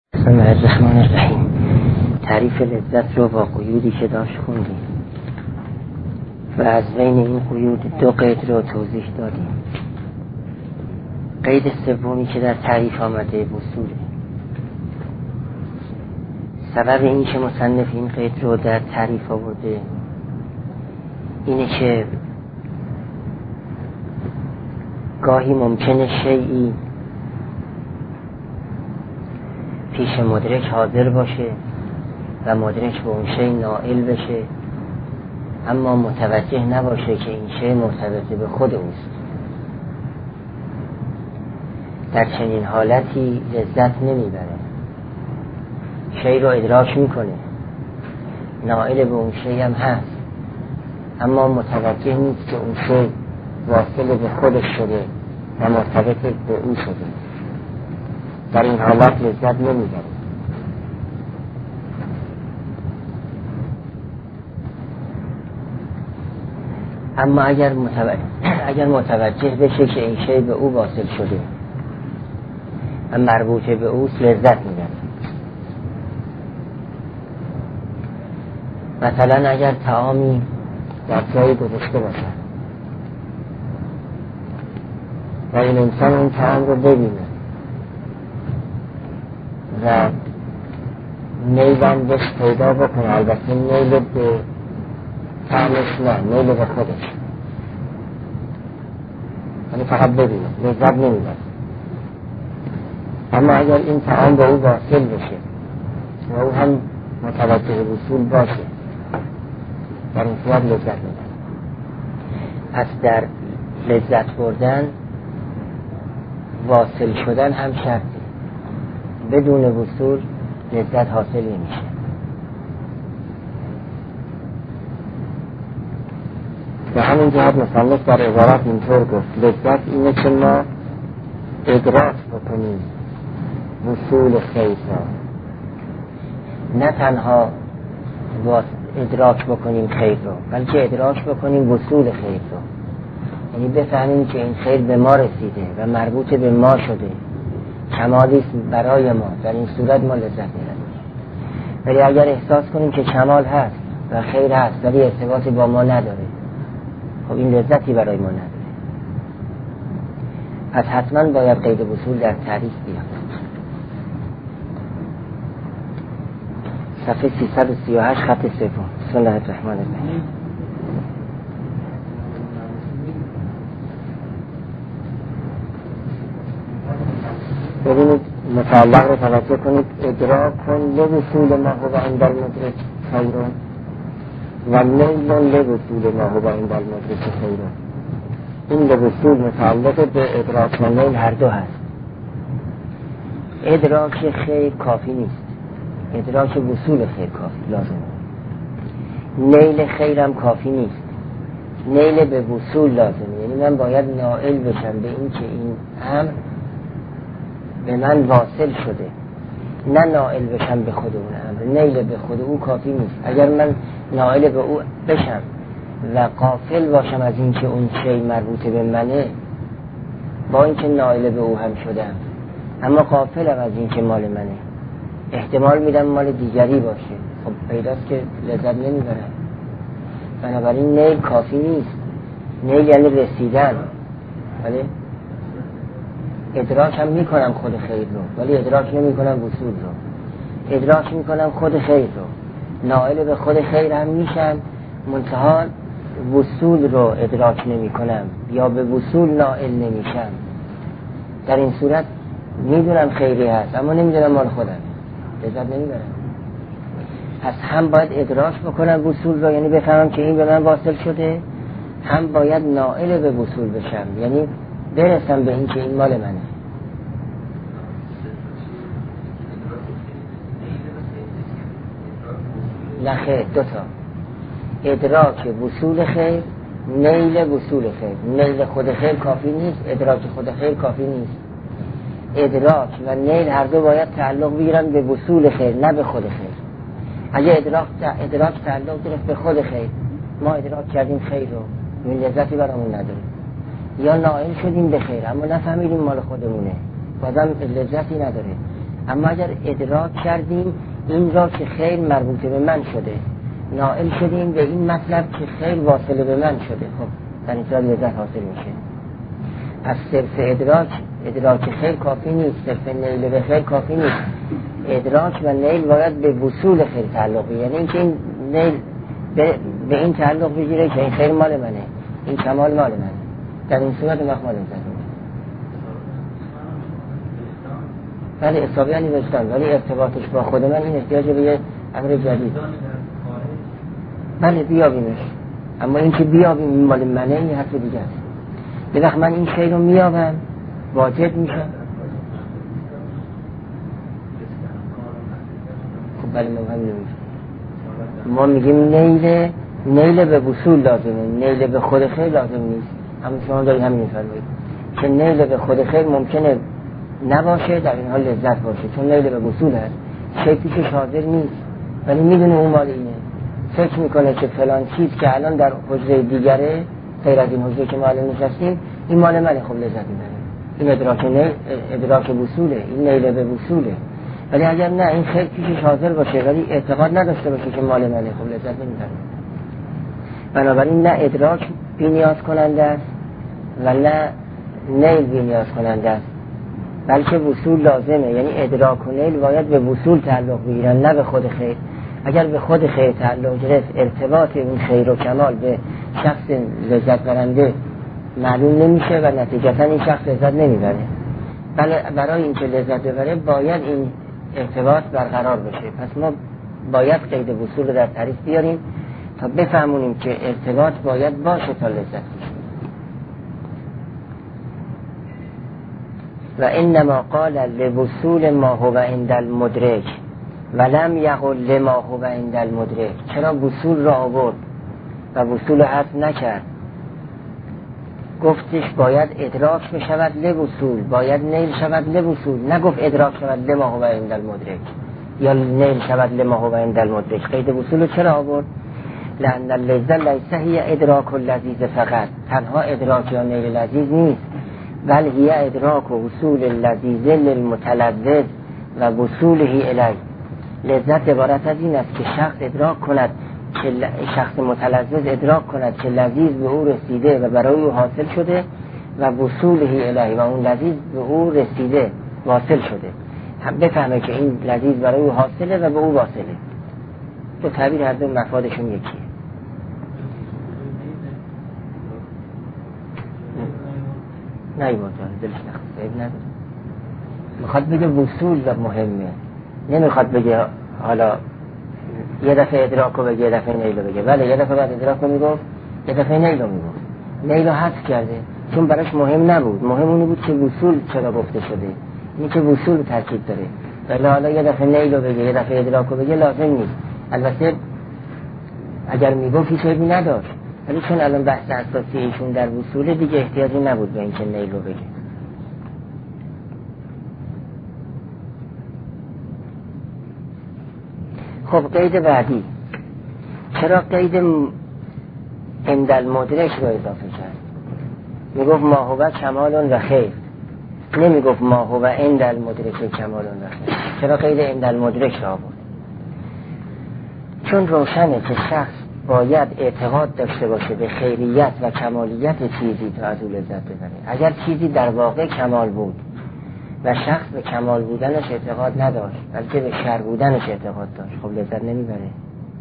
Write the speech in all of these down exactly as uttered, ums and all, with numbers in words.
بسم الله الرحمن الرحیم. تعریف لذت رو با قیودی که داشت خوندیم و از بین این قیود دو قید رو توضیح دادیم. قید سومی که در تعریف آمده وصوله. سبب این که مصنف این قید رو در تعریف آورده اینه که گاهی ممکنه شیئی پیش مدرک حاضر باشه و مدرک به اون شی نائل بشه، اما متوجه نباشه که این شی مرتبط به خود اوست. در چنین حالتی لذت نمیبره. شی رو ادراک میکنه، نائل به اون شی هم هست، اما متوجه نیست که اون شی واصل به خودش شده و مرتبط به او شده. در این حالت لذت نمیبره. اما اگر متوجه, اگر متوجه بشه که این شی به او واصل شده و مربوطه به اوست، لذت میبره. مثلا اگر طعامی در جایی گذاشته باشه و این انسان این طعام رو ببینه و میلم بهش پیدا بکنه، البته میل به طعمش نه، میل به خودش، یعنی فقط ببینه، لذت نمیبره. اما اگر این طعام به او واصل بشه و او هم متوجه وصول باشه، در این صورت لذت میبره. پس در لذت بردن واصل شدن هم شرطه. بدون وصول لذت حاصل نمیشه. به همین جهت مصنف در عبارت اینطور گفت: لذت اینه که ما ادراک بکنیم وصول خیر را، نه تنها ادراک بکنیم خیر رو، بلکه ادراک بکنیم وصول خیر رو، یعنی بفهمیم که این خیر به ما رسیده و مربوط به ما شده، کمالی برای ما. در این صورت ما لذت می‌بریم. ولی اگر احساس کنیم که کمال هست و خیر هست ولی ارتباطی با ما نداره، خب این لذتی برای ما نداره. پس حتما باید قید وصول در تعریف بیاد. صفحه سیصد و سی و هشت خط سوم. بسم الله الرحمن الرحیم. ببینید متعلق رو توجه کنید: ادراک کن لوصول ما هو عند المدرک خیرون و نیل لوصول ما هو عند المدرک خیرون. این لوصول متعلق به ادراک و نیل هر دو هست. ادراک خیر کافی نیست، ادراک وصول خیر کافی لازمه. نیل خیرم کافی نیست، نیل به وصول لازمه. یعنی من باید نائل بشم به این که این امر به من واصل شده، نه نائل بشم به خود اون امر. نیل به خود او کافی نیست. اگر من نائل به او بشم و غافل باشم از این که اون شی مربوط به منه، با این که نائل به او هم شدم اما غافلم از این که مال منه، احتمال میدم مال دیگری باشه، خب پیداست که لذت نمیبرم. بنابراین نیل کافی نیست. نیل یعنی رسیدن، ولی ادراک هم میکنم خود خیر رو، ولی ادراک نمیکنم وصول رو. ادراک میکنم خود خیر رو، نائل به خود خیر هم میشم، منتها وصول رو ادراک نمیکنم یا به وصول نائل نمیشم. در این صورت میدونم خیری هست اما نمیدونم مال خودم، لذت نمیبرم. پس هم باید ادراک بکنم وصول رو، یعنی بفهمم که این به من واصل شده، هم باید نائل به وصول بشم، یعنی برسم به این که این مال منه. نخیر، دوتا: ادراک وصول خیر، نیل وصول خیر. نیل خود خیر کافی نیست، ادراک خود خیر کافی نیست. ادراک و نیل هر دو باید تعلق بگیرن به وصول خیر، نه به خود خیر. اگه ادراک ادراک تعلق گرفت به خود خیر، ما ادراک کردیم خیر رو، این لذتی برامون نداره. یا نائل شدیم به خیر اما نفهمیدیم مال خودمونه، بازم لذتی نداره. اما اگر ادراک کردیم این را که خیر مربوط به من شده، نائل شدیم به این مطلب که خیر واصله به من شده، خب در این صورت لذت حاصل میشه. پس صرف ادراک ادراک خیر کافی نیست، صرف نیل به خیر کافی نیست. ادراک و نیل باید به وصول خیر تعلق بگیره، یعنی اینکه این نیل به, به این تعلق بگیره که این خیر مال منه، این کمال مال منه. در این صورت مخمال لذت میشه. ولی اصابی یعنی وجدان، ولی ارتباطش با خود من این احتیاج به یه امر جدید. بله بیابیمش، اما این که بیابیم این مال منه این حرف دیگه است. یه وقت من این شی رو میابم واجد میشم. خب بله ما هم نمیشه. ما میگیم نیل نیل به وصول لازمه، نیل به خود خیر لازم نیست. اما شما دارید همین میفرمایید که نیل به خود خیر ممکنه نباشه، در این حال لذت باشه، چون نیل به وصول هست. شی پیشش حاضر نیست ولی میدونه اون مال اینه، فکر میکنه که فلان چیز که الان در حجره دیگره غیر از این حجره که ما الان نشستیم این مال منه، خب لذت میبره. این ادراک نیل ادراک وصوله، این نیل به وصوله. ولی اگر نه این خیر پیشش حاضر باشه ولی اعتقاد نداشته باشه که مال منه، خب لذت نمیبره. بنابراین نه ادراک بی‌نیاز کننده است و نه نیل بی‌نیاز کننده است، بلکه وصول لازمه. یعنی ادراک و نیل باید به وصول تعلق بگیرن، نه به خود خیر. اگر به خود خیر تعلق گرفت ارتباط اون خیر و کمال به شخص لذت برنده معلوم نمیشه و نتیجتا این شخص لذت نمیبره. بله برای اینکه لذت ببره باید این ارتباط برقرار بشه. پس ما باید قید وصول رو در تعریف بیاریم تا بفهمونیم که ارتباط باید باشه تا لذت بشه. و انما قال لوصول ما هو عند المدرک ولم یقل لما هو عند المدرک. چرا وصول را آورد و وصول حذف نکرد؟ گفتش باید ادراک بشود لوصول، باید نیل شود لوصول، نگفت ادراک شود لما هو عند المدرک یا نیل شود لما هو عند المدرک. قید وصول چرا آورد؟ لأن اللذة لیس هی ادراک اللذیذ فقط، تنها ادراک یا نیل لذیذ نیست، بل هی ادراک و وصول اللذیذ للمتلذذ و وصوله الی. لذت عبارت از این است که شخص ادراک کند که شخص متلذذ ادراک کند که لذیذ به او رسیده و برای او حاصل شده و وصوله الی و اون لذیذ به او رسیده واصل شده، هم بفهمه که این لذیذ برای او حاصله و به او واصله. دو تعبیر هر دو مفادشون یکیه. نه ایمان جان دلش نخواه عیب نداره، میخواد بگه وصول و مهمه، نمیخواد بگه حالا یه دفعه ادراک رو بگه یه دفعه نیل رو بگه. بله یه دفعه بعد ادراک رو میگفت یه دفعه نیل رو میگفت، نیل رو حذف کرده چون براش مهم نبود. مهم اونی بود که وصول چرا گفته شده، این که وصول ترکیب داره. ولی حالا یه دفعه نیل رو بگه یه دفعه ادراک رو بگه لازم نیست. البته اگر میگفت هیچ عیبی نداشت، ولی چون الان بحث اساسی ایشون در وصول دیگه احتیاجی نبود به اینکه نیل رو بگه. خب قید بعدی، چرا قید عند المدرک رو اضافه کرد؟ میگفت ما هو کمال و خیر، نمیگفت ما هو عند المدرک کمال و خیر. چرا قید عند المدرک رو آورد؟ چون روشنه که شخص باید اعتقاد داشته باشه به خیریت و کمالیت چیزی تا از او لذت ببره. اگر چیزی در واقع کمال بود و شخص به کمال بودنش اعتقاد نداشت بلکه به شر بودنش اعتقاد داشت، خب لذت نمیبره.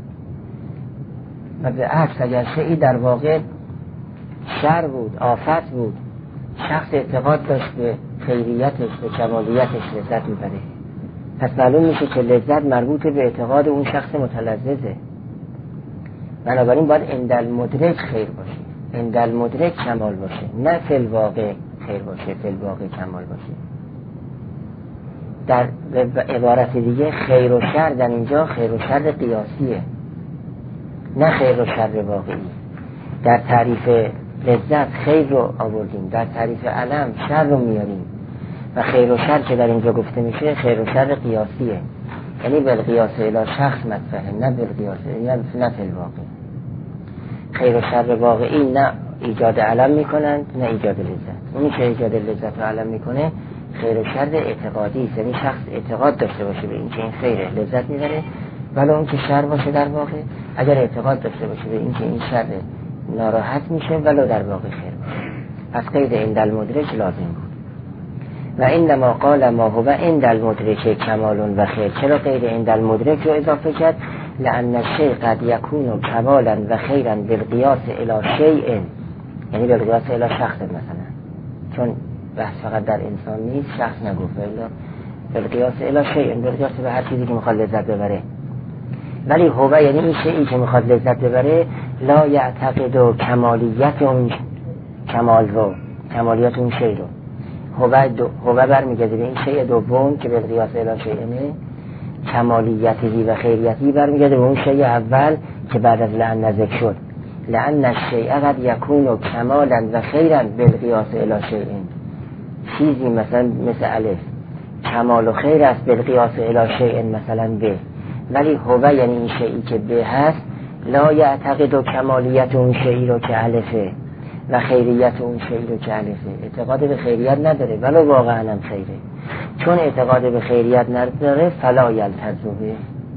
و به عکس اگر شیئی در واقع شر بود، آفت بود، شخص اعتقاد داشت به خیریتش، به کمالیتش، لذت میبره. پس معلوم میشه که لذت مربوط به اعتقاد اون شخص متلذذه. بنابراین باید عند المدرک خیر باشه، عند المدرک کمال باشه، نه فی الواقع خیر باشه، فی الواقع کمال باشه. در عبارت دیگه خیر و شر در اینجا خیر و شر قیاسیه، نه خیر و شر واقعی. در تعریف لذت خیر رو آوردیم، در تعریف علم شر رو میاریم و خیر و شر که در اینجا گفته میشه خیر و شر قیاسیه، یعنی بالقیاس الی شخص مطرحه، نه بالقیاس یعنی نه فی الواقع. خیر و شر واقعی نه ایجاد علم میکنند نه ایجاد لذت. اونی که ایجاد لذت و علم میکنه خیر و شر اعتقادی است، یعنی شخص اعتقاد داشته باشه به این که این خیره لذت میبره، ولی اون که شر باشه در واقع اگر اعتقاد داشته باشه به این که این شر ناراحت میشه ولو در واقع خیر باشه. پس قید عند المدرک لازم بود. و انما قال ما هو عند المدرک کمال و خیر. چرا غیر عند المدرک رو اضافه کرد؟ لأن الشیء قد یکون کمالا و خیرا بالقیاس الی شیء، یعنی بالقیاس الی شخص مثلا، چون بحث فقط در انسان نیست، شخص نگفت الا بالقیاس الی شیء، بالقیاس به هر چیزی که میخواد لذت ببره. ولی هو یعنی این شیئی که میخواد لذت ببره لا یعتقد کمالیت اون کمال رو، کمالیت اون شیء رو. هو دو هو برمیگرده به این شیء دوم که بالقیاس الی شیء کمالیتی و خیریتی، برمیگرده به اون شیء اول که بعد از لعن ذکر شد. لأن الشیء قد یکون کمالا و خیرا بالقیاس الی شیء. چیزی مثلا مثل الف کمال و خیر است بالقیاس الی شیء مثلا ب، ولی هو یعنی این شیئی که به هست لا یعتقد کمالیت اون شیئی رو که الفه و خیریت اون شیئی رو که الفه. اعتقاد به خیریت نداره ولو واقعا هم خیره. چون اعتقاد به خیریت نداره فلا یلتزمه.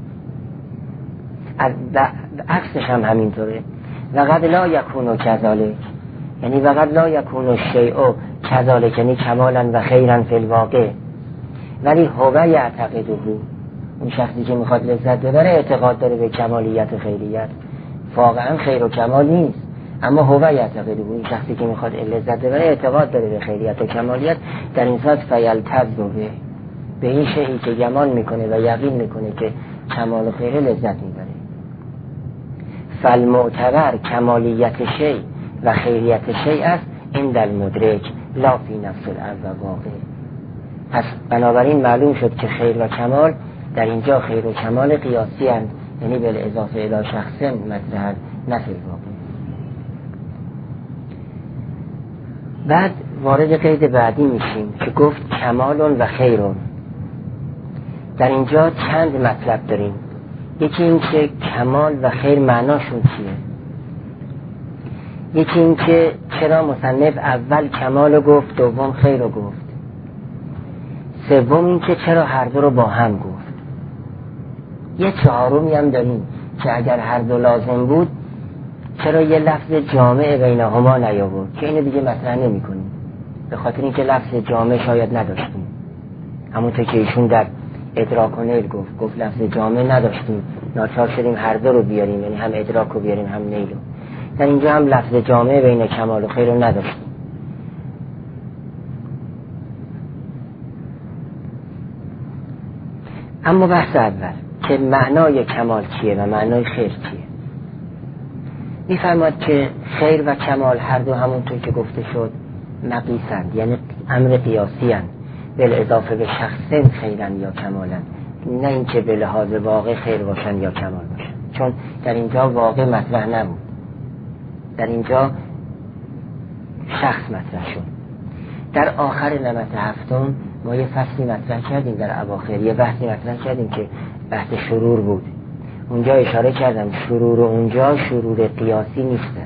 عکسش هم همینطوره. و قد لا یکون کذالک، یعنی و قد لا یکون الشیء کذالک، یعنی کمالا و خیرا فی الواقع، ولی هو یعتقده، اون شخصی که میخواد لذت ببره اعتقاد داره به کمالیت و خیریت، واقعا خیر و کمال نیست، اما هو یعتقده، اون شخصی که میخواد لذت ببره اعتقاد داره به خیریت و کمالیت. در این صورت فیلتزمه، به این شیئی که گمان میکنه و یقین میکنه که کمال و خیره لذت میبره. فالمعتبر کمالیت شیء و خیریت شیء است عند المدرک لا فی نفس الامر واقع. پس بنابراین معلوم شد که خیر و کمال در اینجا خیر و کمال قیاسی هستند، یعنی بالاضافه الی شخص مطرح نه فی الواقع. بعد وارد قید بعدی میشیم که گفت کمال و خیرون. در اینجا چند مطلب داریم. یکی این که کمال و خیر معناشون چیه، یکی این که چرا مصنف اول کمال رو گفت دوم خیر رو گفت، سوم این که چرا هر دو رو با هم گفت. یه چهارمی هم داریم که اگر هر دو لازم بود چرا یه لفظ جامع بینهما نیاورد، که اینو دیگه مطرح نمی کنیم به خاطر اینکه لفظ جامع شاید نداشتیم. همونطور که ایشون در ادراک و نیل گفت گفت لفظ جامع نداشتیم، ناچار شدیم هر دو رو بیاریم، یعنی هم ادراک رو بیاریم هم نیل رو. در اینجا هم لفظ جامع بین کمال و خیر رو نداشتیم. اما بحث اول که معنای کمال چیه و معنای خیر چیه. میفرماد که خیر و کمال هر دو همونطور که گفته شد مقیسند، یعنی امر قیاسی هستند، بالاضافه به شخصن خیرن یا کمالن، نه اینکه به لحاظ واقع خیر باشن یا کمال باشن، چون در اینجا واقع مطرح نبود، در اینجا شخص مطرح شد. در آخر نمط هفتم ما یه فصلی مطرح کردیم، در اواخر یه بحثی مطرح کردیم که بحث شرور بود. اونجا اشاره کردم شرور و اونجا شرور قیاسی نیستن،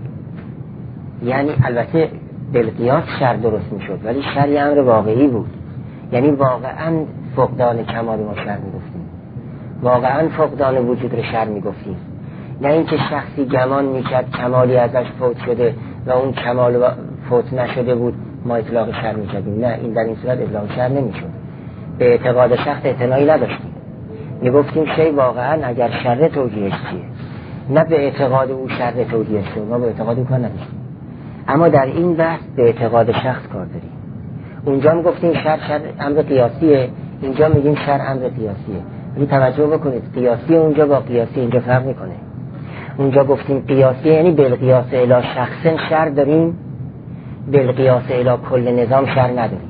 یعنی البته بالقیاس شر درست میشد ولی شر یه امر واقعی بود، یعنی واقعا فقدان کمال ما شر میگفتیم، واقعا فقدان وجود رو شر میگفتیم، نه اینکه شخصی گمان میکرد کمالی ازش فوت شده و اون کمال فوت نشده بود ما اطلاق شر میکردیم، نه، این در این صورت اطلاق شر نمیشد، به اعتقاد شخص اعتنایی نداشتیم، میگفتیم شی واقعا اگر شر توجیهش چیه، نه به اعتقاد او شر توجیهش شد، ما به اعتقاد او کار نداشتیم. اما در این بحث به اعتقاد شخص کار داریم. اونجا میگفتیم شر شر امر قیاسیه، اینجا میگیم شر امر قیاسیه. ولی توجه بکنید قیاسی اونجا با قیاسی اینجا فرق میکنه. اونجا گفتیم قیاسی یعنی بالقیاس الی شخص شر داریم، بالقیاس الی کل نظام شر نداریم،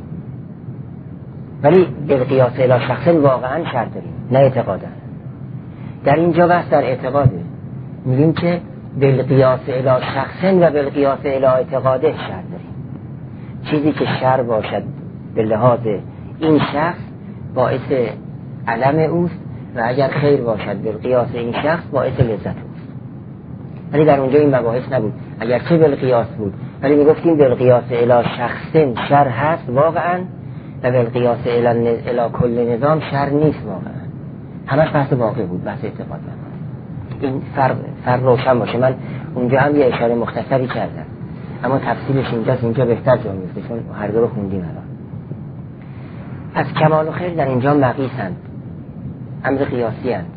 ولی بالقیاس الی شخص واقعا شر داریم، نه اعتقادا. در اینجا بحث در اعتقاده، میگیم که بالقیاس الی شخص و بالقیاس الی اعتقاده شر داریم. چیزی که شر باشد به لحاظ این شخص باعث علم اوست و اگر خیر باشد بالقیاس این شخص باعث لذت اوست. ولی در اونجا این مباحث نبود، اگر چه بالقیاس بود ولی میگفتیم بالقیاس الی شخص شر هست واقعا، و بالقیاس الی کل نظام شر نیست واقعا، همش بحث واقع بود، بحث اعتقاد نکنه. این فرق فرق روشن باشه. من اونجا هم یه اشاره مختصری کردم اما تفصیلش اینجاست، اینجا بهتر جا میفته چون هر دو رو خوندیم الان. پس کمال و خیر در اینجا مقیسند، امر قیاسی هستند.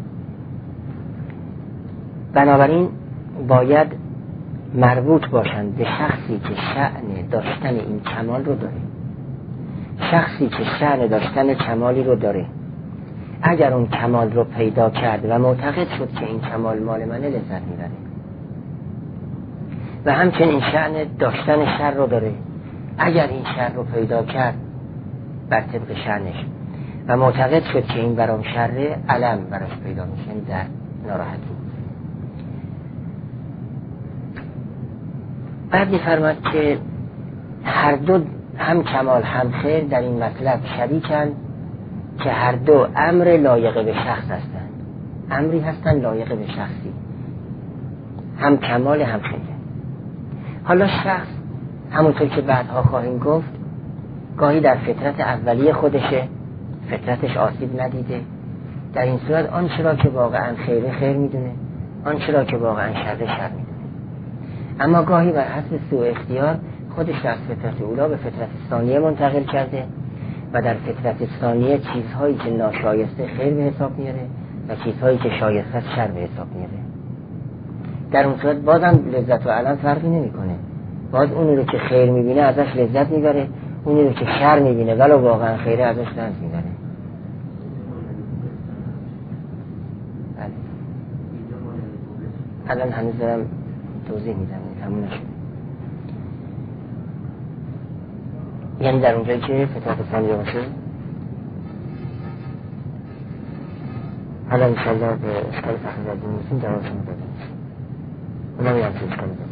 بنابراین باید مربوط باشند به شخصی که شأن داشتن این کمال رو داره، شخصی که شأن داشتن کمالی رو داره. اگر اون کمال رو پیدا کرد و معتقد شد که این کمال مال منه، لذت میبره. و همچنین شأن داشتن شر رو داره. اگر این شر رو پیدا کرد بر طبق شأنش و معتقد شد که این برام شره، علم براش پیدا میشه، یعنی در ناراحتی. بعد می‌فرماد که هر دو هم کمال هم خیر در این مطلب شریکند که هر دو امر لایق به شخص هستند، امری هستند لایق به شخصی، هم کمال هم خیره. حالا شخص همونطور که بعدها خواهیم گفت گاهی در فطرت اولیه خودشه، فطرتش آسیب ندیده، در این صورت آنچه را که واقعا خیره خیر میدونه، آنچه را که واقعا شر شر میدونه. اما گاهی بر حسب سوء اختیار خودش از فطرت اولا به فطرت ثانیه منتقل کرده و در فطرت ثانیه چیزهایی که ناشایسته خیر به حساب میاره و چیزهایی که شایسته شر به حساب میاره. در اون صورت بازم لذت و علم فرقی نمیکنه، باز اونی رو که خیر میبینه ازش لذت میبره، اونی رو که شر میبینه ولو واقعا خیره ازش رنج میبره. الان هنوز دارم توضیح میدم، تموم نشد. یعنی در اونجایی که فطرت ثانیه باشه، حالا انشاءالله به اشکال فخر دین میسیم جواب شما داده میشه. اونا میاد که اشکال داده.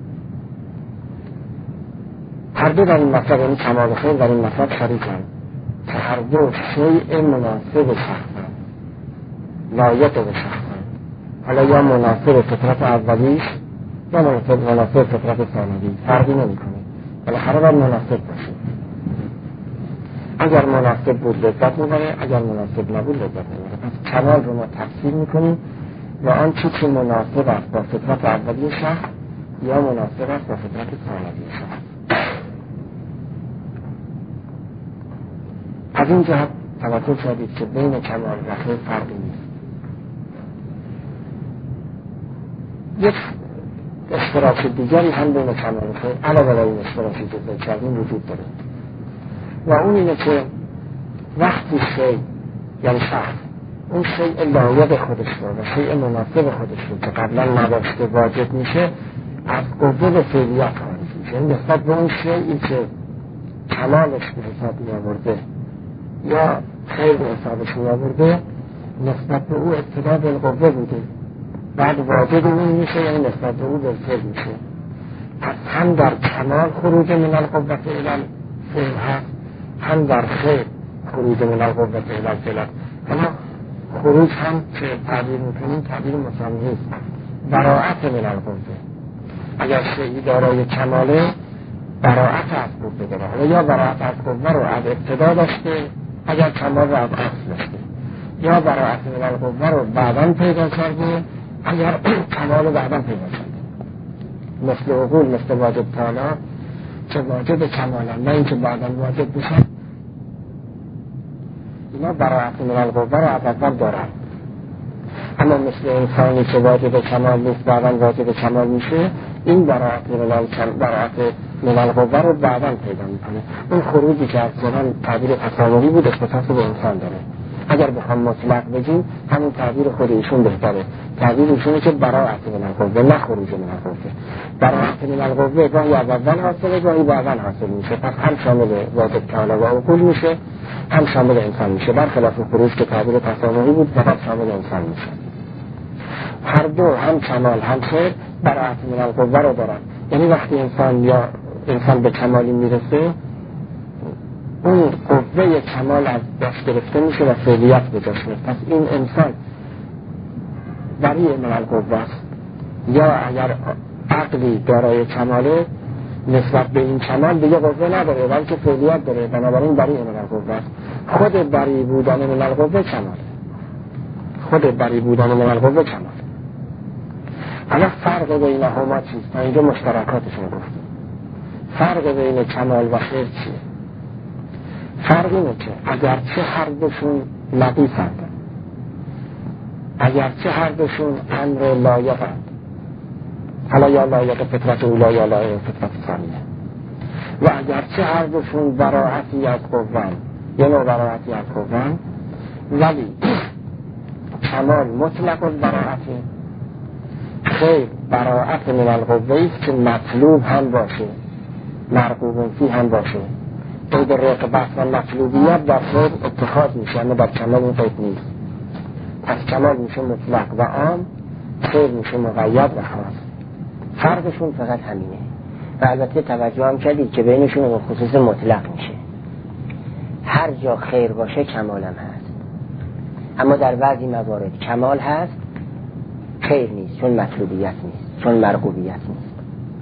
هر دو در این مطلب، یعنی کمال خیر در این مطلب شریکن که هر دو شیء مناسب شخصن، لایق به شخصن. حالا یا مناسب فطرت اولیش یا مناسب مناسب فطرت ثانوی، فرقی نمی کنه، بالاخره باید مناسب باشه. اگر مناسب بود لذت میبره، اگر مناسب نبود لذت میبره. پس کمال رو ما تفسیر میکنیم و آن چیزی که مناسب است با فطرت اولیه شخص یا مناسب است با فطرت ثانوی شخص. از این جهت توجه کردید که بین کمال و خیر فرقی نیست. یک اشتراک دیگری هم بین کمال و خیر علاوه بر این اشتراکی که ذکر کردیم وجود داره و اون اینه که وقتی شیء یعنی شخص اون شیء لایق خودش رو و شیء مناسب خودش رو که قبلا نداشته واجد میشه، از قوه به فعلیت خارج میشه. یعنی نسبت به اون شیئی که کمالش به حساب میآورده یا خیر به حسابش میآورده، نسبت به او ابتدا بالقوه بوده، بعد واجد اون میشه، یعنی نسبت به او بالفعل میشه. پس هم در کمال خروج من القوه الی الفعل هست، هم در خیر خروج من القوه الی الفعل هست. اما خروج هم که تعبیر میکنیم تعبیر مساوی است، براعت من القوه. اگر شیئی دارای کماله براعت از قوه داره، یا براعت از قوه رو از ابتدا داشته اگر کمال رو از اصل داشته، یا براعت من القوه رو بعداً پیدا کرده اگر کمال رو بعداً پیدا کرده. مثل عقول، مثل واجب تالا که واجب کمالن نه اینکه بعداً واجب بشن، اینا براعت من القوه رو از اول دارن. اما مثل انسانی که واجب کمال نیست بعداً واجب کمال میشه، این براعت من القوه رو بعداً پیدا میکنه. اون خروجی که از زمان تعبیر تصاوری بود اختصاص به انسان داره. اگر بخوام مطلق بگیم همون تعبیر خود ایشون بهتره. تعبیر ایشونه که براعت من القوه نه خروج من القوه. براعت من القوه گاهی اول حاصله گاهی بعداً حاصل میشه، پس هم شامل واجب کمال و عقول میشه هم شامل انسان میشه، برخلاف خروج که تعبیر تصاوری بود فقط شامل انسان میشه. هر دو هم کمال هم خیر براعت من القوه رو دارن. یعنی وقتی انسان یا انسان به کمالی میرسه، اون قوه کمال از دست گرفته میشه و فعلیت به جاش میاد. پس این انسان بری من القوه است. یا اگر عقلی دارای کماله نسبت به این کمال دیگه قوه نداره بلکه فعلیت داره، بنابراین بری من القوه است. خود بری بودن من القوه کمال، خود بری بودن من القوه کمال. حالا فرق بینهما چیست؟ تا اینجا مشترکاتشون گفتیم. فرق بین کمال و خیر چیه؟ فرق اینه که اگرچه هر دوشون نقیصند، اگرچه هر دوشون امر لایقند، حالا یا لایق فطرت اولا یا لایق فطرت ثانیه، و اگرچه هر دوشون براعتی از قوان، یه نوع براعتی از قوان، ولی کمال مطلق البراعتی، خیر براعت من القوه است که مطلوب هم باشه، مرغوب فی هم باشه. قید رغبت و مطلوبیت در خیر اتخاذ میشه، اما در کمال این قید نیست. پس کمال میشه مطلق و عام، خیر میشه مقید و خاص. فرقشون فقط همینه. و البته توجه هم کردید که بینشون اون خصوص مطلق میشه. هر جا خیر باشه کمال هم هست، اما در بعضی موارد کمال هست خیر نیست، چون مطلوبیت نیست، چون مرغوبیت نیست.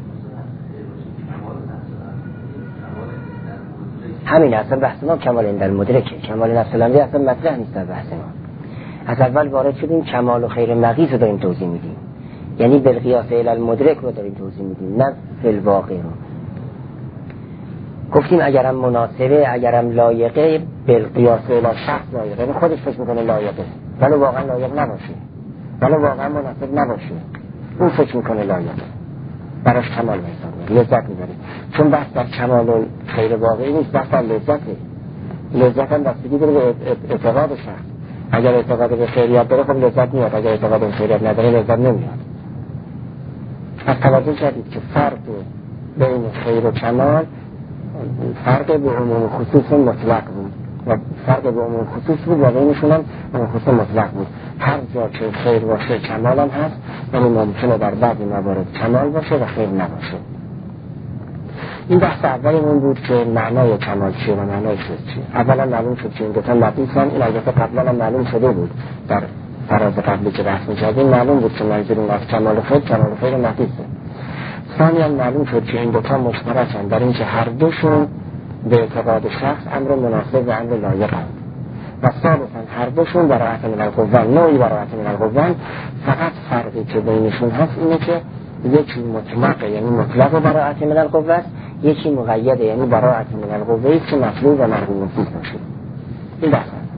همین اصلا بحث ما کمال در مدرکه. کمال نفس الامری اصلا مطرح نیست در بحث ما. از اول وارد شدیم کمال و خیر مقیس رو داریم توضیح میدیم، یعنی بالقیاس الی المدرک رو داریم توضیح میدیم، نه فی الواقع رو. گفتیم اگرم مناسبه، اگرم لایقه، بالقیاس الی شخص لایقه، یعنی خودش فکر میکنه لایقه ولی واقعا لایق نباشه، ولی واقعا مناسب نباشه، اون فکر میکنه لایقه، براش کمال میسازه، لذت میبره. چون بحث در کمال و خیر واقعی نیست، بحث در لذته. لذت هم بستگی داره به اعتقاد شخص. اگر اعتقاد به خیریت داره خب لذت میاد، اگر اعتقاد به خیریت نداره لذت نمیاد. از توجه کردید که فرق بین خیر و کمال فرق به عموم خصوص مطلق بود و فرق به عموم خصوص بود و بینشون هم عموم خصوص مطلق بود. هر جا که خیر باشه کمال هم هست، ولی ممکنه در بعضی موارد کمال باشه و خیر نباشه. این بحث اولمون بود که معنای کمال چیه و معنای خیر چیه. اولا معلوم شد که این دوتا نقیصن. این البته قبلا هم معلوم شده بود، در فراز قبلی که بحث می‌کردیم معلوم بود که منظور از کمال خیر کمال خیر نقیصه. ثانیاً معلوم شد که این دوتا مشترکن در اینکه هر دوشون به اعتقاد شخص امر مناسب و امر لایقند. و ثالثاً هر دوشون براعت من القوه، نوعی براعت من القوه. فقط فرقی که بینشون هست اینه که یکی مطلقه یعنی مطلق براعت من القوه است، یکی مقیده یعنی براعت من القوه است که مطلوب و مرغوب فیه باشه. این بحث هست.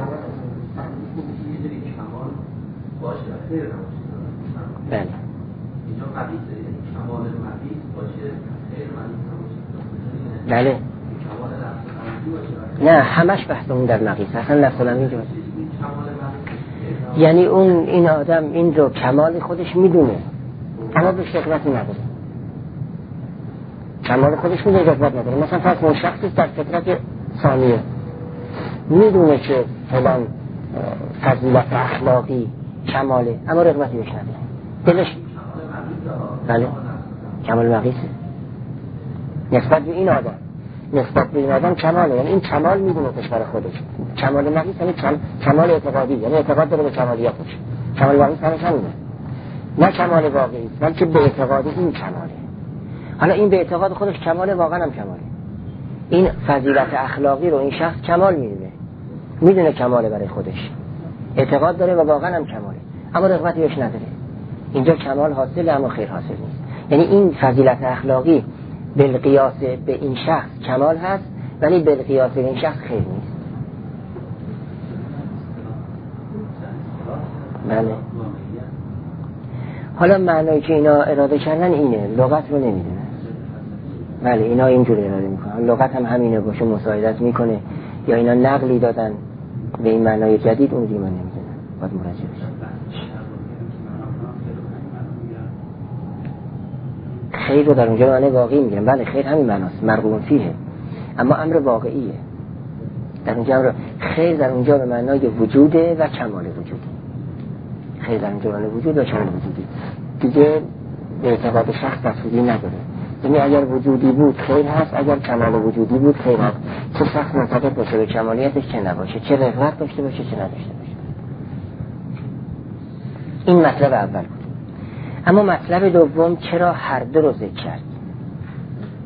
بله. اینجا قبیل دارید کمال مقیس باشه خیر مقیس باشه. بله. نه همش بحثمون در مقیس اصلا نفس الامری جا. یعنی اون این آدم این رو کمال خودش میدونه اما به شکلتی نداره. کمال خودش میدونه رغبت نداره. مثلا فرض کن شخصی در فطرت ثانیه میدونه که فلان فضیلت اخلاقی کماله اما رغبتی بهش نداره. دلش بله کمال مقیسه نسبت به این آدم، نسبت به این آدم کماله، یعنی این کمال میدونه کشور خودش. کمال مقیس یعنی کم... کمال اعتقادی، یعنی اعتقاد داره به کمالیتش. کمال مقیس همش همینه، نه کمال واقعی بلکه به اعتقاد این کماله. حالا این به اعتقاد خودش کماله، واقعا هم کماله. این فضیلت اخلاقی رو این شخص کمال میدونه، میدونه کماله برای خودش، اعتقاد داره و واقعا هم کماله اما رغبتی بهش نداره. اینجا کمال حاصله اما خیر حاصل نیست. یعنی این فضیلت اخلاقی بالقیاس به این شخص کمال هست ولی بالقیاس به این شخص خیر نیست. بله. حالا معنایی که اینا اراده کردن اینه، لغت رو نمیدونه. بله اینا اینجوری اراده میکنن، لغت هم همینه باشه مساعدت میکنه یا اینا نقلی دادن به این معنای جدید، اون دیگه من نمیدونم، باید مراجعه بشه. خیر رو در اونجا معنی واقعی میگیرن. بله خیر همین معناست، مرغوب فیه، اما امر واقعیه. در اونجا امر خیر در اونجا به معنای وجوده و کمال وجودی. خیر در اونجا معنی وجود و کمال وجودی، دیگه به اعتقاد شخص بستگی نداره. یعنی اگر وجودی بود خیر هست، اگر کمال وجودی بود خیر هست. چه شخص معتقد باشه به کمالیتش چه نباشه، چه رغبت داشته باشه چه نداشته باشه. این مطلب اول بود. اما مطلب دوم چرا هر دو رو ذکر کرد؟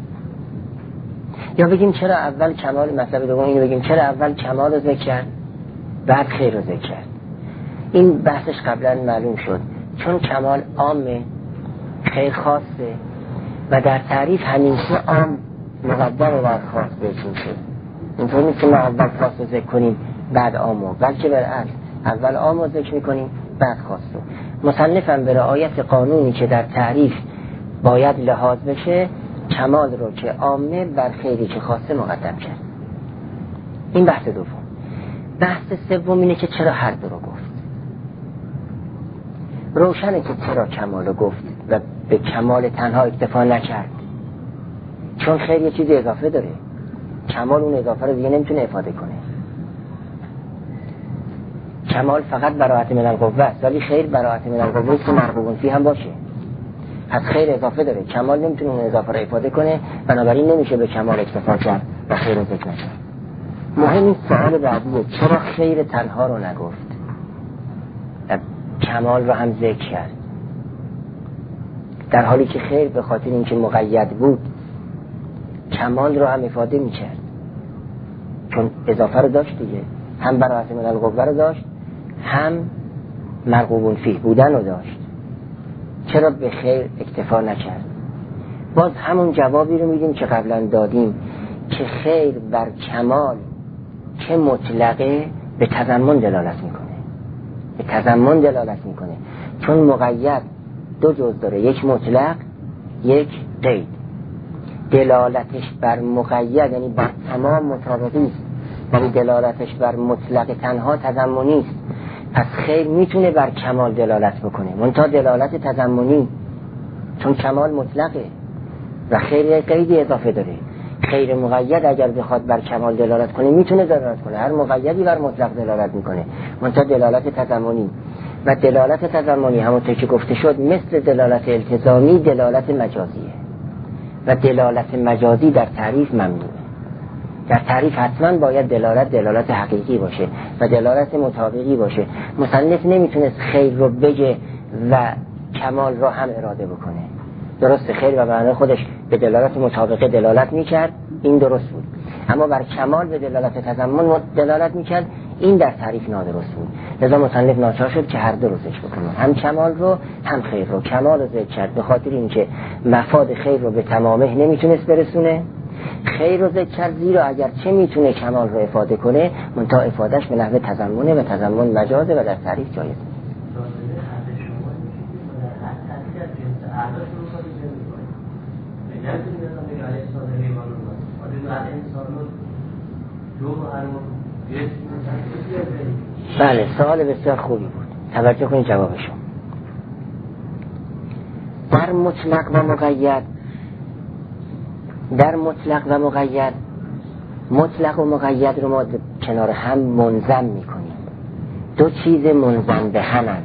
یا بگیم چرا اول کمال، مطلب دوم اینو بگیم چرا اول کمال رو ذکر کرد بعد خیر رو ذکر کرد. این بحثش قبلا معلوم شد، چون کمال عامه، خیر خاصه و در تعریف همیشه عام مقدم و بعد خاص بهشون شد. اینطور نیست که ما اول خاص رو ذکر کنیم بعد عامو، بلکه برعکس اول عام رو ذکر میکنیم بعد خاص رو. مصنفم به رعایت قانونی که در تعریف باید لحاظ بشه، کمال رو که عامه بر خیری که خاصه مقدم کرد. این بحث دوم. بحث سوم اینه که چرا هر دو رو گفت. روشنه که چرا کمال رو گفت و به کمال تنها اکتفا نکرد، چون خیر یه چیزی اضافه داره، کمال اون اضافه رو دیگه نمیتونه افاده کنه. کمال فقط براءت من القوه است، ولی خیر براءت من القوه است که مرغوب فیه هم باشه. پس خیر اضافه داره، کمال نمیتونه اون اضافه رو افاده کنه، بنابراین نمیشه به کمال اکتفا کرد و خیر رو ذکر نکرد. مهم این سوال بعدیه، چرا خیر تنها رو نگفت و کمال رو هم ذکر کرد، در حالی که خیر به خاطر اینکه مقید بود کمال رو هم افاده میکرد، چون اضافه رو داشت دیگه، هم براءت من القوه رو داشت، هم مرغوب فیه بودن رو داشت. چرا به خیر اکتفا نکرد؟ باز همون جوابی رو میدیم که قبلا دادیم که خیر بر کمال که مطلقه به تضمن دلالت میکنه، به تضمن دلالت میکنه، چون مقید دو جز داره، یک مطلق یک قید. دلالتش بر مقید یعنی بر تمام مطابقی است، ولی دلالتش بر مطلق تنها تضمنی است. پس خیر میتونه بر کمال دلالت بکنه، منتها دلالت تضمنی، چون کمال مطلقه و خیر قیدی اضافه داره. خیر مقید اگر بخواد بر کمال دلالت کنه میتونه دلالت کنه، هر مقیدی بر مطلق دلالت میکنه، منتها دلالت تضمنی. و دلالت تضمنی همونطور که گفته شد مثل دلالت التزامی دلالت مجازیه و دلالت مجازی در تعریف ممنوعه. در تعریف حتما باید دلالت دلالت حقیقی باشه و دلالت مطابقی باشه. مصنف نمیتونست خیر رو بگه و کمال رو هم اراده بکنه. درست خیر و معنی خودش به دلالت مطابقه دلالت میکرد، این درست بود، اما بر کمال به دلالت تضمن دلالت میکرد، این در تعریف نادرست بود. لذا مصنف ناچار شد که هر دو رو ذکر بکنه، هم کمال رو هم خیر رو. کمال رو ذکر کرد به خاطر اینکه مفاد خیر رو به تمامه نمیتونست برسونه، خیر رو ذکر کرد زیرا اگر چه میتونه کمال رو افاده کنه، منتها افادهش به نحو تضمنه و تضمن مجازه و در تعریف جایزه. بله، سوال بسیار خوبی بود، توجه کنید جوابشو. در مطلق و مقید، در مطلق و مقید، مطلق و مقید رو ما کنار هم منظم میکنیم. دو چیز منظم به همند،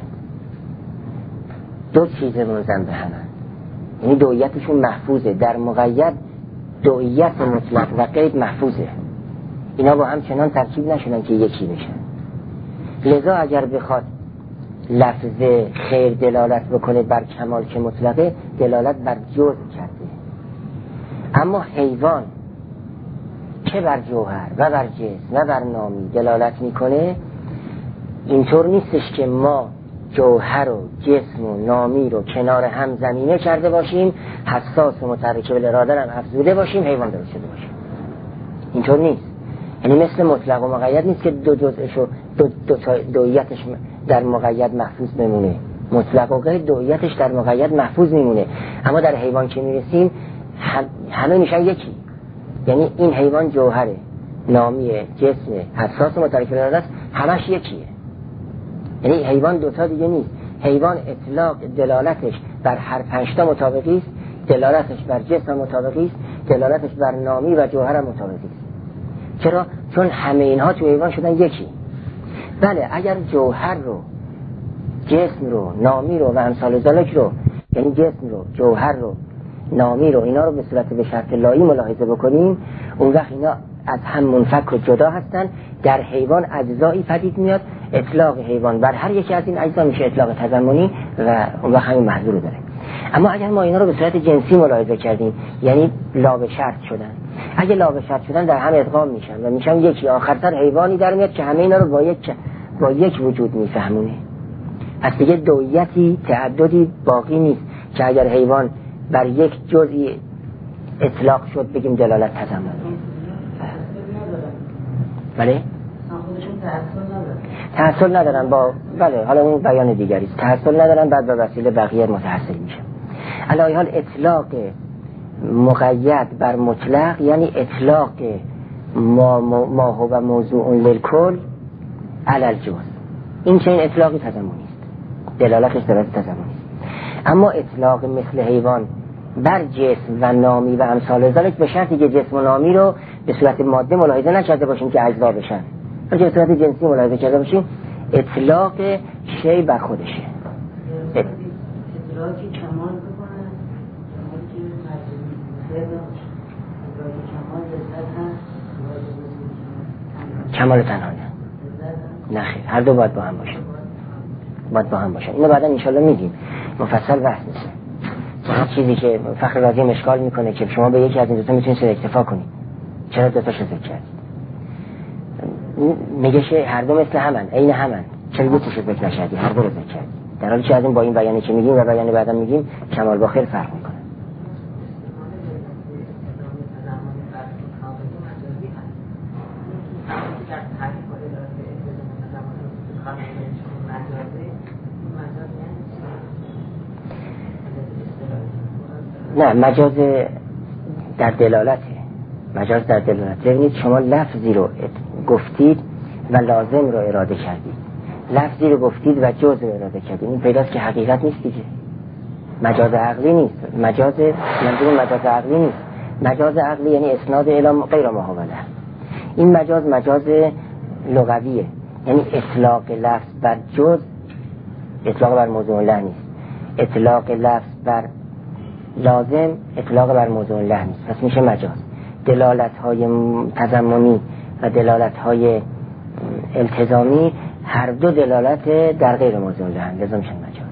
دو چیز منظم به همند، یعنی دویتشون محفوظه. در مقید دویت مطلق و قید محفوظه، اینا با هم چنان ترکیب نشدن که یکی بشن. لذا اگر بخواد لفظ خیر دلالت بکنه بر کمال که مطلقه، دلالت بر جزء کرده. اما حیوان که بر جوهر و بر جسم و بر نامی دلالت میکنه، اینطور نیستش که ما جوهر و جسم و نامی رو کنار هم زمینه کرده باشیم، حساس و متحرک بالاراده هم افزوده باشیم، حیوان درست شده باشیم. اینطور نیست. یعنی مثل مطلق و مقید نیست که دو جزءشو دو دو دویتش در مقید محفوظ بمونه. مطلق و قید دویتش در مقید محفوظ میمونه، اما در حیوان که میرسیم هم همه میشن یکی. یعنی این حیوان جوهره، نامیه، جسمه، حساس و متحرک بالاراده است، همش یکیه. یعنی حیوان دوتا دیگه نیست. حیوان اطلاق دلالتش بر هر پنجتا مطابقی است، دلالتش بر جسم مطابقی است، دلالتش بر نامی و جوهر مطابقی است. چرا؟ چون همه اینها تو حیوان شدن یکی. بله، اگر جوهر رو، جسم رو، نامی رو و امثال ذالک رو، یعنی جسم رو، جوهر رو، نامی رو، اینا رو به صورت به شرط لایی ملاحظه بکنیم، اون وقت اینا از هم منفک و جدا هستن. در حیوان اجزایی پدید میاد، اطلاق حیوان بر هر یکی از این اجزا میشه اطلاق تضمنی و اون وقت همین محضور رو داره. اما اگر ما اینا رو به صورت جنسی ملاحظه کردیم، یعنی لا به شرط شدن، اگه لا به شرط شدن در هم ادغام میشن و میشن یکی، آخرتر حیوانی در میاد که همه اینا رو با یک با یک وجود میفهمونه. پس دیگه دویتی تعددی باقی نیست که اگر حیوان بر یک جزئی اطلاق شد بگیم دلالت تضمن. بله؟ تحصل ندارن با بله حالا اون بیان دیگری است. تحصل ندارن بعد به وسیله بقیه متحصل میشه. علی حال اطلاق مقید بر مطلق یعنی اطلاق ما ما هو موضوع للکل علی الجزء. این چنین اطلاقی تضمنی است، دلالتش دلالت تضمنی است. اما اطلاق مثل حیوان بر جسم و نامی و امثال ذلک به شرطی که جسم و نامی رو به صورت ماده ملاحظه نکرده باشیم که اجزا بشن، بلکه به صورت جنسی ملاحظه کرده باشیم. اطلاق شی بر خودشه. اطلاقی کمال بکنه، کمالی که مجموعی کمال تنهایی نه خیر، هر دو باید با هم باشه، باید با هم باشه. اینو بعدا انشالله میگیم، مفصل بحث میشه. هر چیزی که فخر رازی اشکال میکنه که شما به یکی از این دوتا میتونید اکتفا کنید، چرا دوتاشو ذکر کردید؟ میگه هر دو مثل همن، عین همن، چرا یکیشو ذکر نشدی؟ هر دو رو ذکر کردی. در حالی که از این با این بیانی که میگیم و بیانی بعدا میگیم کمال با خیر فرق میکنه. نه مجاز در دلالته، مجاز در دلالت. ببینید شما لفظی رو گفتید و لازم رو اراده کردید، لفظی رو گفتید و جز رو اراده کردید، این پیداست که حقیقت نیست دیگه، مجاز عقلی نیست. مجاز منظور مجاز عقلی نیست، مجاز عقلی یعنی اسناد الی غیر ما هو له. این مجاز مجاز لغویه، یعنی اطلاق لفظ بر جز اطلاق بر موضوع له نیست، اطلاق لفظ بر لازم اطلاق بر موضوع له نیست، پس میشه مجاز. دلالت های تضمنی و دلالت های التزامی هر دو دلالت در غیر موضوع له هستند، لازم میشن مجاز.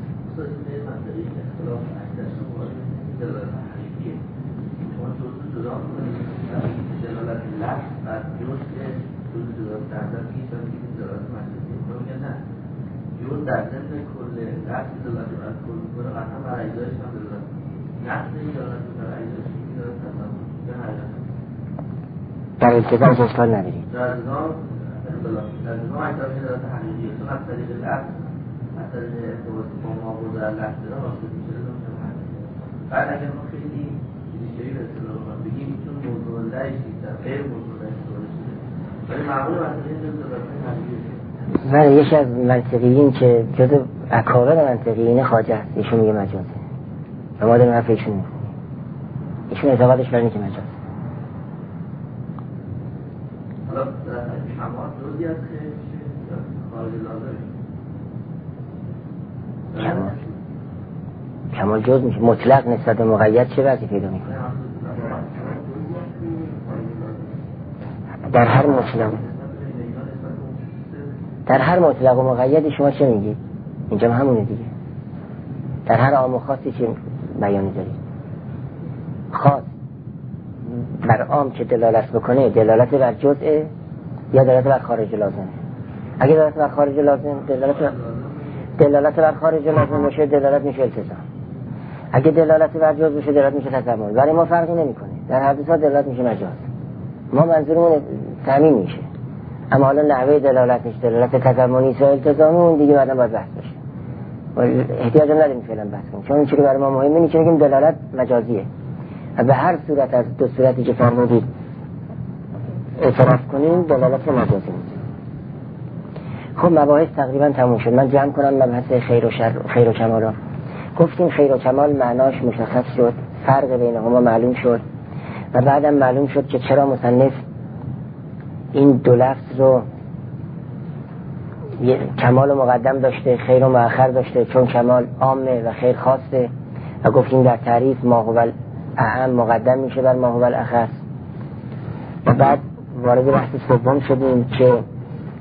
جز در ضمن کل لفظ دلالت بر کل میکنه، قطعا بر اجزایش هم دلالت نفس این دلالت بر اجزایش این دلالت تضمن در التزامش اشکال ندارید. در التزام در التزام اجزای دلالت حقیقیه، چون از طریق لفظ از طریق ارتباط با ما و در لفظ را واسه میشه دلالت. بعد اگر ما خیلی ریشه‌ای به اصطلاح بگیم چون موضوع لهش نیست، غیر موضوع لهش دلالت ولی معمول واسه این دلالت حقیقیه. من یکی از منطقیین که جزو اکابر منطقیین خواجه است، ایشون میگه مجازه و ما داریم حرف ایشون میکنیم. ایشون اعتقادش بر اینه که مجاز. حالا کمال جزئی از که خارج لازمه کمال کمال جز میشه. مطلق نسبت به مقید چه وضعی پیدا میکنه؟ در هر مطلق در هر مطلق و مقیدی شما چه میگید؟ اینجا همونه دیگه. در هر عام و خاصی چه بیانی دارید؟ خاص بر عام که دلالت بکنه دلالت بر جزء یا دلالت بر خارج لازم. اگه دلالت بر خارج لازم دلالت بر دلالت بر خارج لازم باشه دلالت میشه التزام. اگه دلالت بر جزء باشه دلالت میشه تضمن. ولی ما فرقی نمیکنه. در هر دو تا دلالت میشه مجاز. ما منظورمون تعمیم میشه. اما حالا نحوه دلالتش دلالت تضمنی و التزامی اون دیگه بعدا باید بحث بشه. احتیاج نداریم فعلا بحث کنیم، چون چیزی که برای ما مهمه اینه که بگیم دلالت مجازیه. و به هر صورت از دو صورتی که فرمودید اعتراف کنیم دلالت مجازی میشه. خب مباحث تقریبا تموم شد. من جمع کنم مبحث خیر و شر خیر و کمال. گفتیم خیر و کمال معناش مشخص شد، فرق بینهما معلوم شد و بعدم معلوم شد که چرا مصنف این دو لفظ رو کمال و مقدم داشته، خیر و مؤخر داشته، چون کمال عامه و خیر خاصه و گفتیم در تعریف ما هو اعم مقدم میشه بر ما هو الاخص. و بعد وارد بحث سوم شدیم که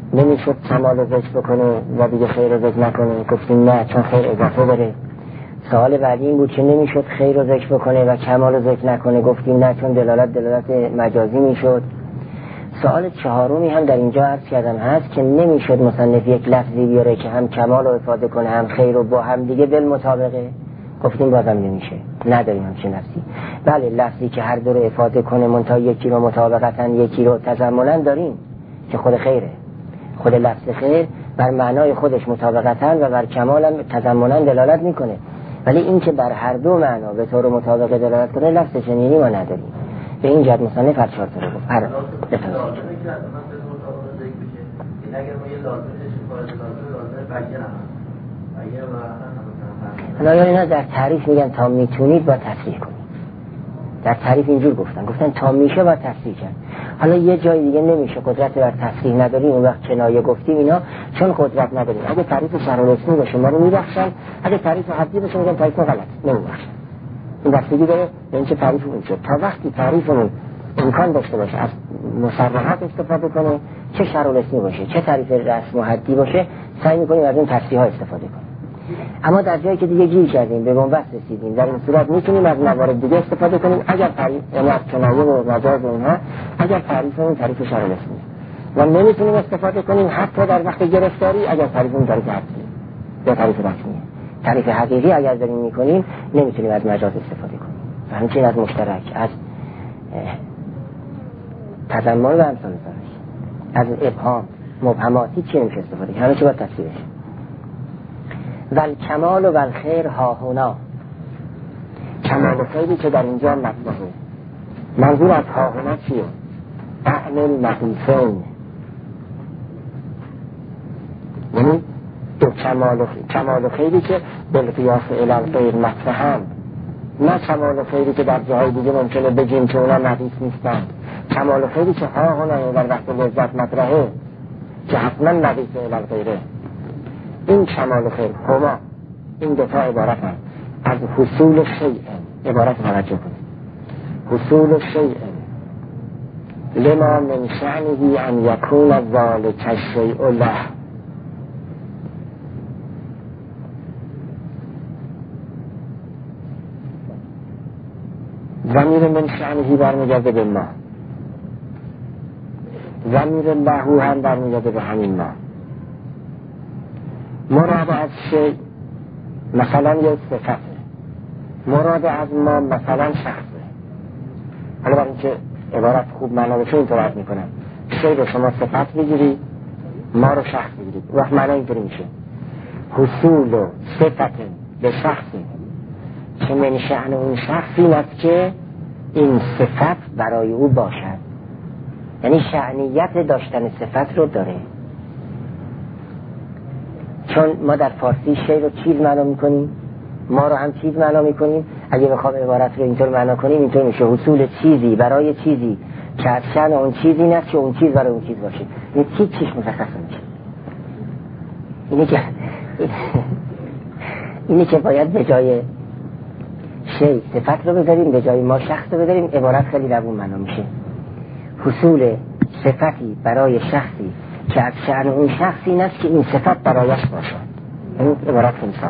نمیشد کمال رو ذکر بکنه و دیگه خیر رو ذکر نکنه. گفتیم نه، چون خیر اضافه داره. سوال بعدی این بود که نمیشد خیر رو ذکر بکنه و کمال رو ذکر نکنه. گفتیم نه، چون دلالت دلالت مجازی میشد. سوال چهارمی هم در اینجا عرض کردم هست که نمیشد مصنف یک لفظی بیاره که هم کمال رو افاده کنه هم خیر رو با هم دیگه بالمطابقه. گفتیم بازم نمیشه، نداریم همچین لفظی. بله لفظی که هر دو رو افاده کنه منتها یکی رو مطابقتا یکی رو تضمنا داریم که خود خیره. خود لفظ خیر بر معنای خودش مطابقتا و بر کمال هم تضمنا دلالت میکنه، ولی این که بر هر دو معنا به طور مطابق دلالت کنه لفظ چنینی ما نداریم. به این جهت مصنف هر چهار تا رو گفت. هر اگر ما یه لازمه چه فارغ لازمه لازمه بیان هم بیان و حالا یا اینا در تعریف میگن تا میتونید با تصریح کنید. در تعریف اینجور گفتن گفتن تا میشه با تصریح کرد. حالا یه جای دیگه نمیشه، قدرت بر تصریح نداریم، اون وقت کنایه گفتیم اینا چون قدرت نداریم. اگه تعریف شرارسمی باشه ما رو میبخشن، اگه تعریف حدی باشه میگن تعریف غلط نمیبخشن. این بستگی داره به اینکه تعریف اون چه. تا وقتی تعریفمون امکان داشته باشه از مصرحات استفاده کنه، چه شرارسمی باشه چه تعریف رسم و حدی باشه، سعی میکنیم از اون تصریح ها استفاده کنیم. اما در جایی که دیگه گیر کردیم به بنبست رسیدیم، در این صورت میتونیم از موارد دیگه استفاده کنیم اگر تعریف یعنی از کنایه و مجاز اونها اگر تعریفمون تعریف شرارسمی و نمیتونیم استفاده کنیم حتی در وقت گرفتاری اگر تعریفمون تعریف حدی یا تعریف رسمیه. تعریف حقیقی اگر داریم میکنیم نمیتونیم از مجاز استفاده کنیم و همچنین از مشترک، از تضمن و امثال ذلك، از ابهام مبهماتی چی نمیشه استفاده کنیم، همه چی باید تصریح بشه. ول کمال و ول خیر ها هنا، کمال و خیری که در اینجا مطلقه. منظور از ها هنا چیه؟ اعن المقیفین، یعنی دو کمال و خیر. کمال و خیری که بالقیاس الال غیر مطرحن، نه کمال و خیری که در جاهای دیگه ممکنه بگیم که اونا نقیص نیستن. کمال و خیری که ها هنا در وقت لذت مطرحه که حتما نقیص الال غیره. این کمال و خیر هما این دو تا عبارت هم از حصول شیء، عبارت توجه کنید، حصول شیء لما من شأنه ان یکون ذلک الشیء له. ضمیر من شأنه برمیگرده به ما، ضمیر له هم برمیگرده به همین ما. مراد از شیء مثلا یک صفته، مراد از ما مثلا شخصه. حالا برای اینکه عبارت خوب معنا بشه اینطور عرض میکنم، شیء رو شما صفت بگیری، ما رو شخص بگیرید، وقت معنا اینطوری میشه حصول و صفت به شخصی که من شأن اون شخصی است که این صفت برای او باشد، یعنی شأنیت داشتن صفت رو داره. چون ما در فارسی شی رو چیز معنا میکنیم، ما رو هم چیز معنا میکنیم. اگه بخوام عبارت رو اینطور معنا کنیم اینطور میشه حصول چیزی برای چیزی که از شأن اون چیزی نیست که اون چیز برای اون چیز باشه. این چیز چیش مشخص میشه. اینی که اینی که باید به جای شی صفت رو بذاریم، به جای ما شخص رو بذاریم، عبارت خیلی روون معنا میشه. حصول صفتی برای شخصی که از شأن اون شخصی نیست که این صفت برایش باشد. این عبارت انصاف.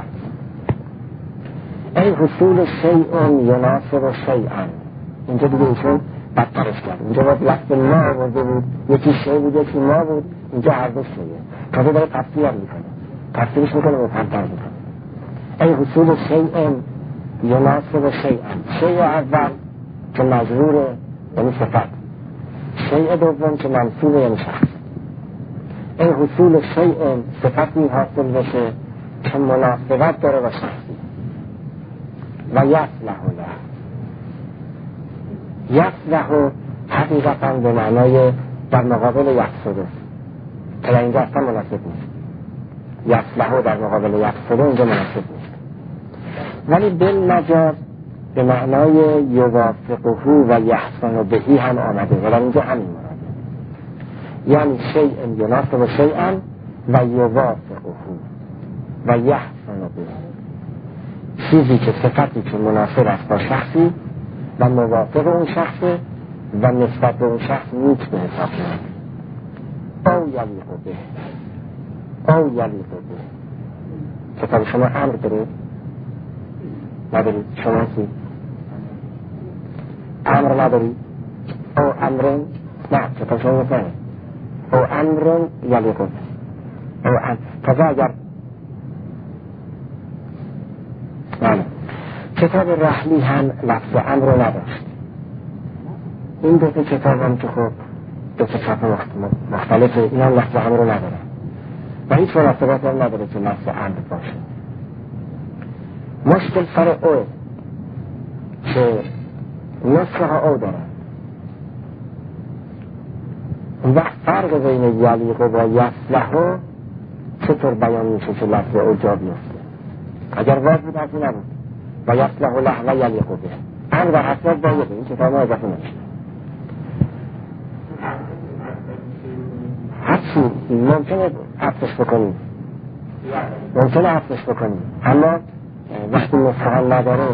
ای حصول شیء یناسب شیئا، اینجا دیگه ایشون بدترش کرد. اینجا باید لفظ ما آورده بود، یکی شیء بود یکی ما بود، اینجا هر دو شیء. تازه داره تفسیر میکنه، تفسیرش میکنه و مفهم‌تر میکنه. ای حصول شیء یناسب شیئا، شیء اول که مجروره یعنی صفت، شیء دوم که منصوبه یعنی شخص. ای حصول شیء صفتی حاصل بشه که مناسبت داره با شخصی و یصلح له. یصلح حقیقتا به معنای در مقابل یفسده که در اینجا اصلا مناسب نیست. یصلح در مقابل یفسده اینجا مناسب نیست، ولی بالمجاز به معنای یوافقه و یحسن بهی هم آمده و در اینجا همین مراده، یعنی شیء یناسب شیئا و یوافقه و یحسن بهی، چیزی که صفتی که مناسب است با شخصی و موافق اون شخصه و نسبت به اون شخص نیک به حساب میاد. او یلیق به، او یلیق به. کتاب شما امر داره نداری؟ شما چی؟ امر نداری؟ او امرون؟ نه چطور شما میکنه؟ او امرون یلیقون او امر تازه اگر بله کتاب رحلی هم لفظ امر رو نداشت. این دو تا کتاب هم که خب دو تا چاپ مختلفه، این هم لفظ امر رو نداره و هیچ مناسبت هم نداره که لفظ امر باشه. مشکل سر اوه که نسخه ها او داره. اون وقت فرق بین یلیق و یصلح چطور بیان میشه که لفظ او جا بیفته؟ اگر واضح بود از این نبود و یصلح له و یلیق به امر و حساب باید این کتاب ما اضافه نمیشه. هرچی ممکنه عطفش بکنیم ممکنه عطفش بکنیم اما وقتی نسخه هم نداره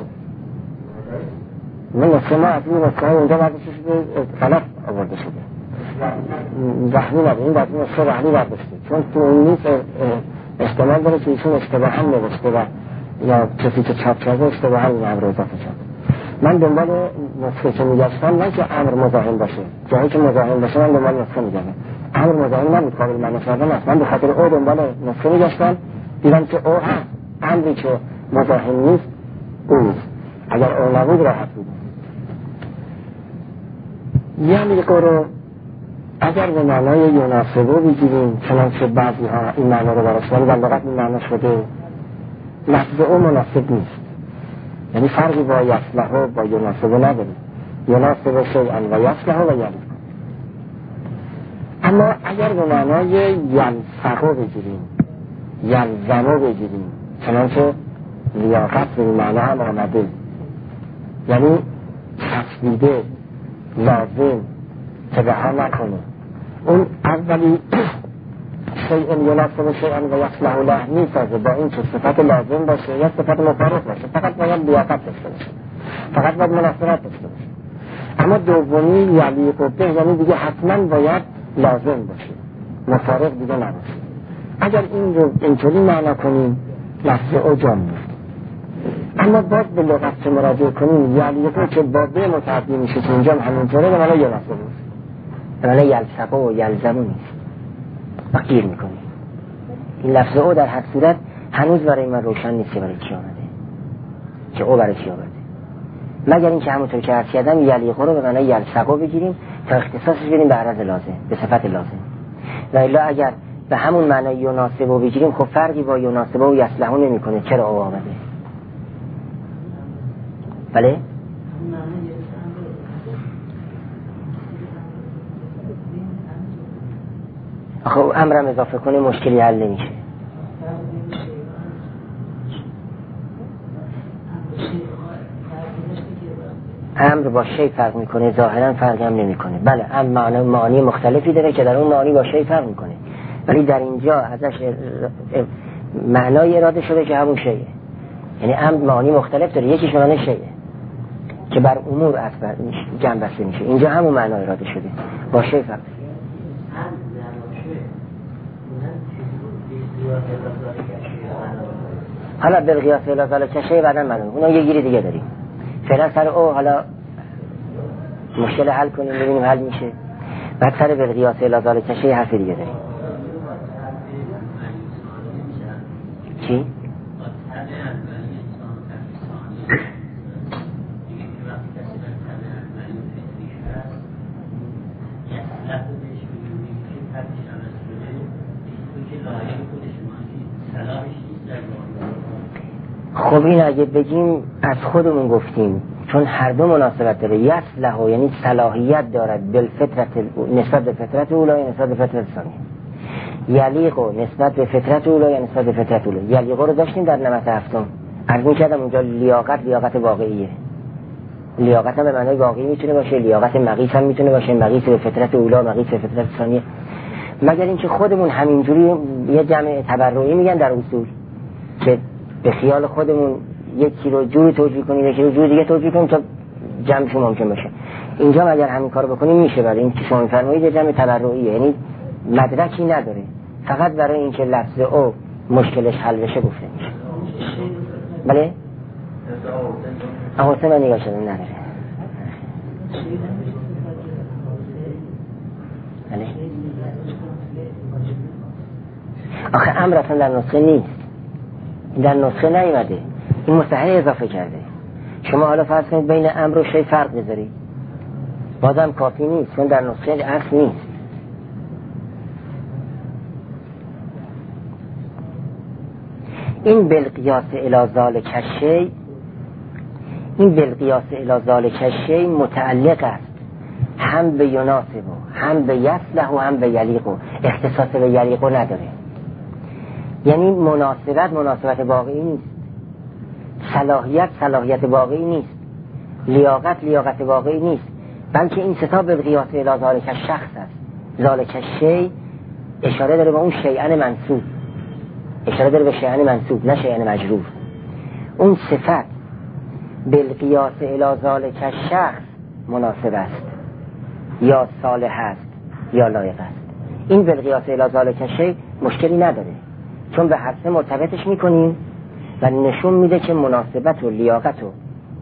من نسخه ما از این نسخه های اونجا برداشته شده غلط آورده شده رحلی نبود. این باید نسخه رحلی برداشته چون تو اون نیست احتمال داره که ایشون اشتباه هم نوشته و یا کسی که چاپ کرده اشتباه هم این امر اضافه کرده. من دنبال نسخه که میگشتم نه که امر مزاحم باشه، جایی که مزاحم باشه من دنبال نسخه میگردم. امر مزاحم نبود، قابل معنی کردن است. من به خاطر او دنبال نسخه میگشتم، دیدم که او هست، امری که مزاحم نیست اوست. اگر او نبود راحت بود. یعنی رو اگر به معنای یناسبه بگیریم چنانچه بعضی ها این معنی رو براش ولی بلغت این معنی شده، لفظ او مناسب نیست. یعنی فرقی با یصلح و با یناسبه نداره. یناسبه شیئا و یصلح و یلیق. اما اگر به معنای ینفقه بگیریم، یلزمه بگیریم، چنانچه لیاقت به این معنی هم آمده، یعنی تصویده لازم که رها نکنه، اون اولی شیئن یناسب شیئن و یصلح له میسازه با این که صفت لازم باشه یا صفت مفارق باشه، فقط باید لیاقت داشته باشه، فقط باید مناسبت داشته باشه. اما دومی یلیق به یعنی دیگه حتما باید لازم باشه، مفارق دیگه نباشه. اگر این رو اینطوری معنا کنیم لفظ او جا میفته. اما باز به لغت که مراجعه کنیم یلیق که با به متعدی میشه که اینجا همینطوره به معنی یناسب نیست، به معنی یلصق و یلزم نیست و گیر میکنیم. این لفظ او در هر صورت هنوز برای من روشن نیست که برای چی آمده، که او برای چی آمده، مگر اینکه همونطور که عرض کردم یلیق رو به معنی یلصق بگیریم تا اختصاصش بدیم به عرض لازم، به صفت لازم. و الا اگر به همون معنی یناسب بگیریم خب فرقی با یناسب و یصلح نمیکنه. چرا او آمده؟ بله؟ آخه امرم اضافه کنه مشکلی حل نمیشه. امر با شی فرق میکنه، ظاهرا فرق هم نمیکنه. بله امر معانی مختلفی داره که در اون معانی با شی فرق میکنه، ولی در اینجا ازش معنای اراده شده که همون شیه. یعنی امر معانی مختلف داره، یکیش معنی شیه که بر امور اصلا جمع بسته میشه، اینجا همون معنا اراده شده با شی فرق. حالا بالقیاس الازال کشه بعدا معلوم اونم یه گیری دیگه داریم. فعلا سر او حالا مشکل حل کنیم ببینیم حل میشه، بعد سر بالقیاس الازال کشه حرف دیگه داریم. چی؟ خب این اگه بگیم از خودمون گفتیم، چون هر دو مناسبت داره. یصلح یعنی صلاحیت دارد بالفطرت نسبت به فطرت اولی نسبت به فطرت ثانی. یلیق نسبت به فطرت اولی نسبت به فطرت اولی. یلیق رو داشتیم در نمط هفتم، عرض می‌کردم اونجا لیاقت لیاقت واقعیه. لیاقت هم به معنای واقعی میتونه باشه، لیاقت مقیس هم میتونه باشه، مقیس به فطرت اولی مقیس به فطرت ثانی. مگر اینکه خودمون همینجوری یه جمع تبرعی میگن در اصول که به خیال خودمون یکی رو جوری توجیه کنیم یکی رو جوری دیگه توجیه کنیم تا جمعش ممکن باشه. اینجا اگر همین کارو بکنیم میشه، برای این که شما می‌فرمایید یه جمع تبرعیه، یعنی مدرکی نداره، فقط برای اینکه لفظ او مشکلش حل بشه گفته میشه. بله حواسه من نگاه شده نداره. بله آخه امر اصلا در نسخه نیست، در نسخه نیومده، این مستحیل اضافه کرده. شما حالا فرض کنید بین امر و شی فرق بذارید، بازم کافی نیست، چون در نسخه اصل نیست. این بالقیاس الی ذالک الشیء، این بالقیاس الی ذالک الشیء متعلق است هم به یناسب هم به یصلح و هم به یلیق، اختصاص به یلیق نداره. یعنی مناسبت مناسبت واقعی نیست، صلاحیت صلاحیت واقعی نیست، لیاقت لیاقت واقعی نیست، بلکه این ستا بالقیاس الی ذالک الشخص است. ذالک الشیء اشاره داره به اون شیئا منصوب، اشاره داره به شیئا منصوب نه شیئا مجرور. اون صفت بالقیاس الی ذالک الشخص مناسب است یا صالح است یا لایق است. این بالقیاس الی ذالک الشیء مشکلی نداره، چون به هر سه مرتبطش میکنیم و نشون میده که مناسبت و لیاقت و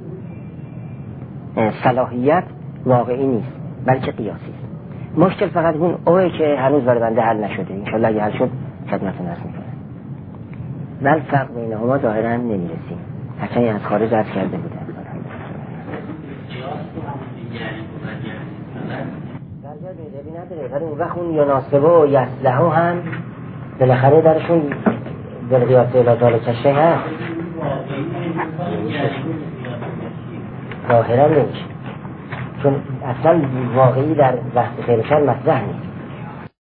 صلاحیت واقعی نیست بلکه قیاسی است. مشکل فقط اون اوه که هنوز برای بنده حل نشده، انشالله اگه حل شد خدمتتون عرض میکنم. بل فرق بینهما ظاهرا نمیرسیم، هرچند از خارج عرض کرده بودم. درجه بیدبی نداره، ولی اون وقت اون یناسبه و یصلحه هم بالاخره درشون بالقیاس الی ذالک الشیء هست، ظاهرا نمیشه، چون اصلا واقعی در بحث خیلی شر مطرح نیست.